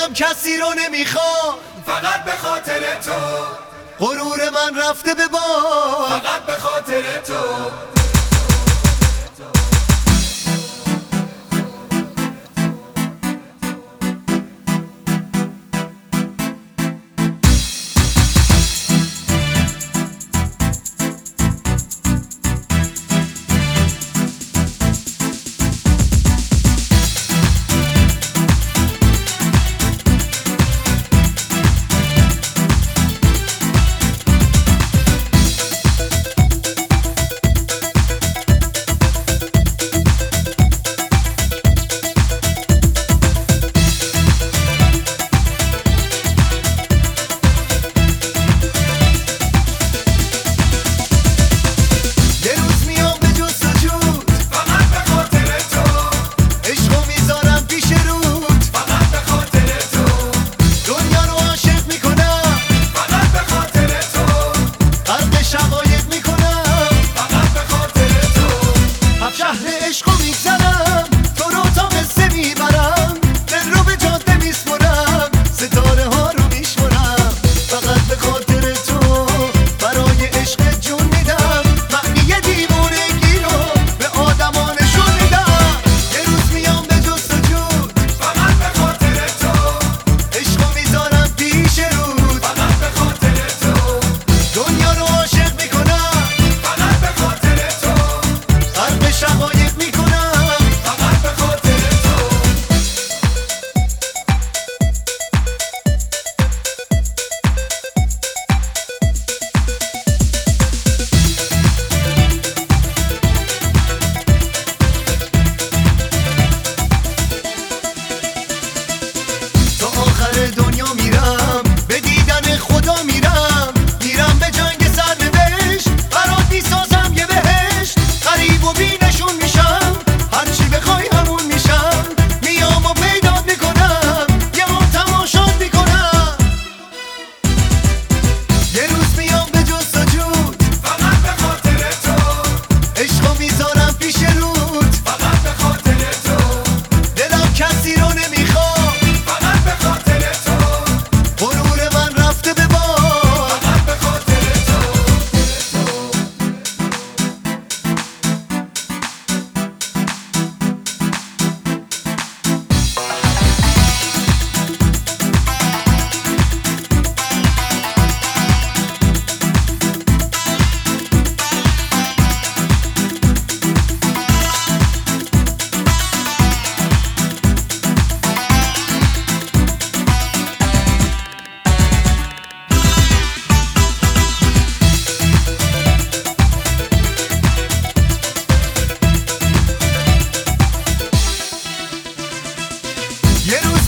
دلم کسی رو نمیخواد فقط به خاطر تو، غرور من رفته به باد فقط به خاطر تو. دنیا میرم به دیدن خدا میرم به جنگ سرنوشت برات میسازم یه بهشت غریب و بینشون میشم هرچی بخوای همون میشم میام و پیدا میکنم یه هم تماشات میکنم یه روز میام به جستجوت فقط به خاطر تو عشقو میذارم پیش رود فقط به خاطر تو دلم کسی رو نمیخواد فقط به خاطر تو غرور من رفته به باد فقط به خاطر تو یه روز